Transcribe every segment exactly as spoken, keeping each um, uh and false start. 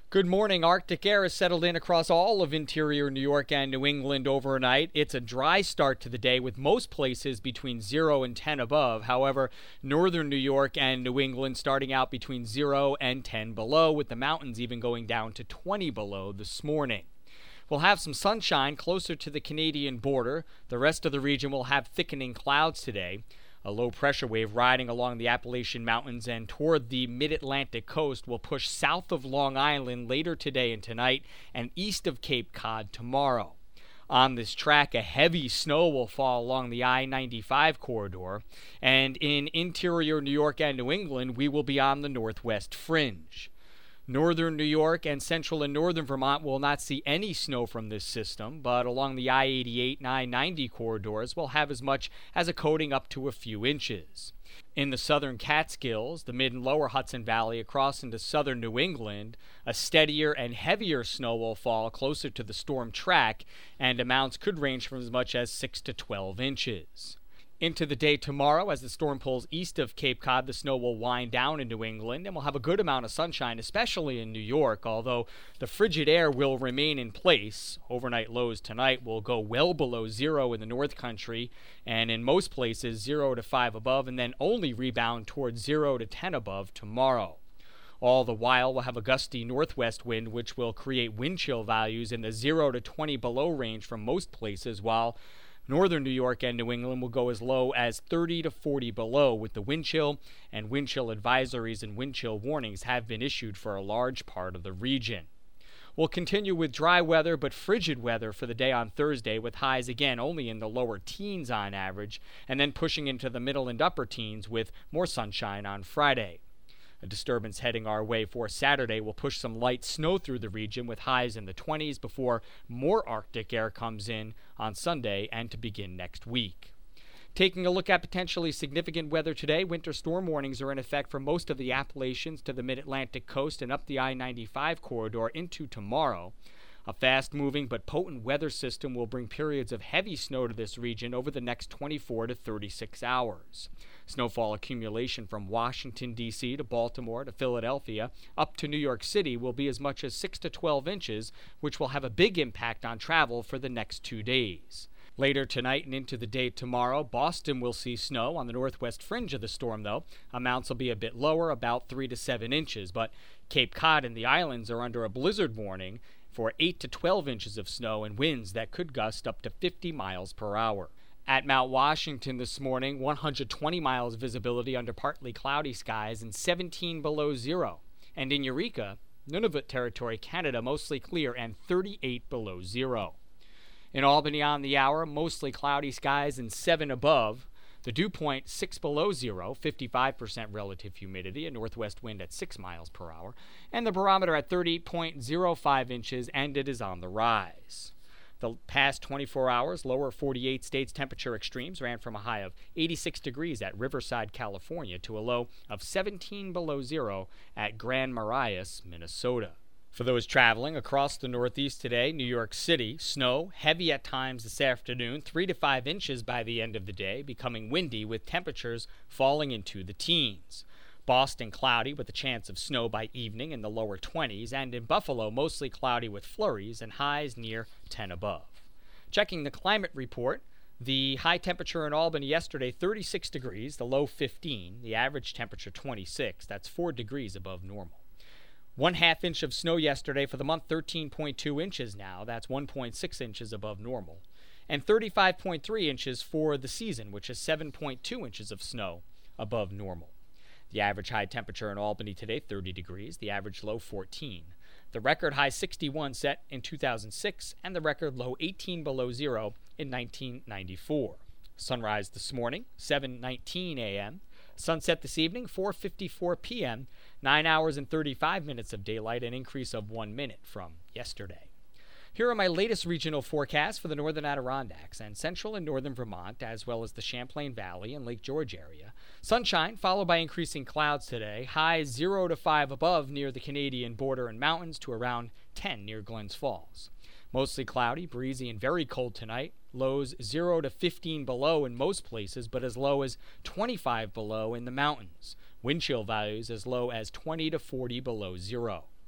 Good morning. Arctic air has settled in across all of interior New York and New England overnight. It's a dry start to the day with most places between zero and ten above. However, northern New York and New England starting out between zero and ten below, with the mountains even going down to twenty below this morning. We'll have some sunshine closer to the Canadian border. The rest of the region will have thickening clouds today. A low-pressure wave riding along the Appalachian Mountains and toward the mid-Atlantic coast will push south of Long Island later today and tonight and east of Cape Cod tomorrow. On this track, a heavy snow will fall along the I ninety-five corridor, and in interior New York and New England, we will be on the northwest fringe. Northern New York and central and northern Vermont will not see any snow from this system, but along the I eighty-eight and I ninety corridors will have as much as a coating up to a few inches. In the southern Catskills, the mid and lower Hudson Valley across into southern New England, a steadier and heavier snow will fall closer to the storm track, and amounts could range from as much as six to twelve inches. Into the day tomorrow, as the storm pulls east of Cape Cod, the snow will wind down in New England, and we'll have a good amount of sunshine, especially in New York, although the frigid air will remain in place. Overnight lows tonight will go well below zero in the North Country, and in most places zero to five above, and then only rebound towards zero to ten above tomorrow. All the while, we'll have a gusty northwest wind, which will create wind chill values in the zero to twenty below range from most places, while northern New York and New England will go as low as thirty to forty below, with the wind chill and wind chill advisories and wind chill warnings have been issued for a large part of the region. We'll continue with dry weather but frigid weather for the day on Thursday, with highs again only in the lower teens on average, and then pushing into the middle and upper teens with more sunshine on Friday. A disturbance heading our way for Saturday will push some light snow through the region with highs in the twenties before more Arctic air comes in on Sunday and to begin next week. Taking a look at potentially significant weather today, winter storm warnings are in effect for most of the Appalachians to the mid-Atlantic coast and up the I ninety-five corridor into tomorrow. A fast-moving but potent weather system will bring periods of heavy snow to this region over the next twenty-four to thirty-six hours. Snowfall accumulation from Washington, D C to Baltimore to Philadelphia up to New York City will be as much as six to twelve inches, which will have a big impact on travel for the next two days. Later tonight and into the day tomorrow, Boston will see snow on the northwest fringe of the storm, though. Amounts will be a bit lower, about three to seven inches, but Cape Cod and the islands are under a blizzard warning for eight to twelve inches of snow and winds that could gust up to fifty miles per hour. At Mount Washington this morning, one hundred twenty miles visibility under partly cloudy skies and seventeen below zero. And in Eureka, Nunavut Territory, Canada, mostly clear and thirty-eight below zero. In Albany on the hour, mostly cloudy skies and seven above. The dew point six below zero, fifty-five percent relative humidity, a northwest wind at six miles per hour, and the barometer at thirty point zero five inches, and it is on the rise. The past twenty-four hours, lower forty-eight states temperature extremes ran from a high of eighty-six degrees at Riverside, California, to a low of seventeen below zero at Grand Marais, Minnesota. For those traveling across the Northeast today, New York City, snow, heavy at times this afternoon, three to five inches by the end of the day, becoming windy with temperatures falling into the teens. Boston, cloudy with a chance of snow by evening in the lower twenties, and in Buffalo, mostly cloudy with flurries and highs near ten above. Checking the climate report, the high temperature in Albany yesterday, thirty-six degrees, the low fifteen, the average temperature twenty-six, that's four degrees above normal. One half inch of snow yesterday for the month, thirteen point two inches now, that's one point six inches above normal. And thirty-five point three inches for the season, which is seven point two inches of snow above normal. The average high temperature in Albany today, thirty degrees, the average low fourteen. The record high sixty-one set in two thousand six, and the record low eighteen below zero in nineteen ninety-four. Sunrise this morning, seven nineteen a.m. Sunset this evening, four fifty-four p.m., nine hours and thirty-five minutes of daylight, an increase of one minute from yesterday. Here are my latest regional forecasts for the northern Adirondacks and central and northern Vermont, as well as the Champlain Valley and Lake George area. Sunshine, followed by increasing clouds today. Highs zero to five above near the Canadian border and mountains to around ten near Glens Falls. Mostly cloudy, breezy, and very cold tonight. Lows zero to fifteen below in most places, but as low as twenty-five below in the mountains. Wind chill values as low as twenty to forty below zero.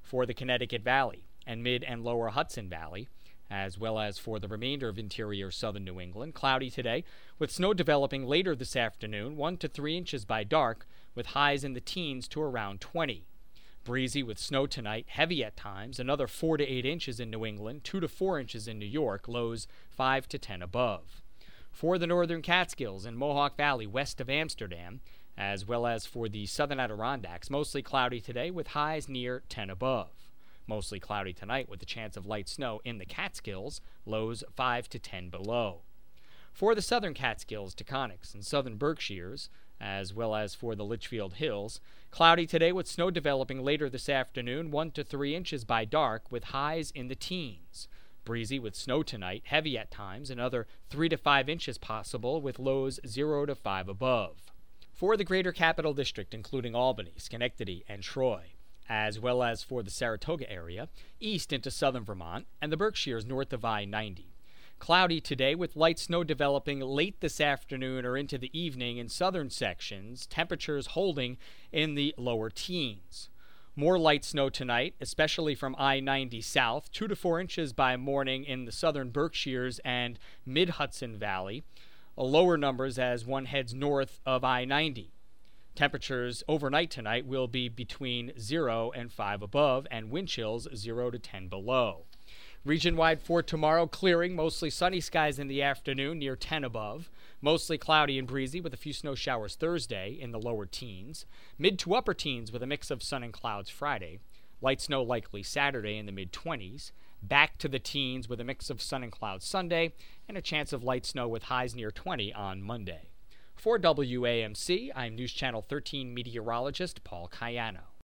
For the Connecticut Valley and mid and lower Hudson Valley, as well as for the remainder of interior southern New England, cloudy today, with snow developing later this afternoon, one to three inches by dark, with highs in the teens to around twenty. Breezy with snow tonight, heavy at times, another four to eight inches in New England, two to four inches in New York, lows five to ten above. For the northern Catskills and Mohawk Valley west of Amsterdam, as well as for the southern Adirondacks, mostly cloudy today with highs near ten above. Mostly cloudy tonight with a chance of light snow in the Catskills, lows five to ten below. For the southern Catskills, Taconics, and southern Berkshires, as well as for the Litchfield Hills, cloudy today with snow developing later this afternoon, one to three inches by dark, with highs in the teens. Breezy with snow tonight, heavy at times, another three to five inches possible, with lows zero to five above. For the greater capital district, including Albany, Schenectady, and Troy, as well as for the Saratoga area, east into southern Vermont, and the Berkshires north of I ninety. Cloudy today with light snow developing late this afternoon or into the evening in southern sections, temperatures holding in the lower teens. More light snow tonight, especially from I ninety south, two to four inches by morning in the southern Berkshires and mid-Hudson Valley. Lower numbers as one heads north of I ninety. Temperatures overnight tonight will be between zero and five above, and wind chills zero to ten below. Region-wide for tomorrow, clearing, mostly sunny skies in the afternoon near ten above. Mostly cloudy and breezy with a few snow showers Thursday in the lower teens. Mid to upper teens with a mix of sun and clouds Friday. Light snow likely Saturday in the mid-twenties. Back to the teens with a mix of sun and clouds Sunday, and a chance of light snow with highs near twenty on Monday. For W A M C, I'm News Channel thirteen meteorologist Paul Cayano.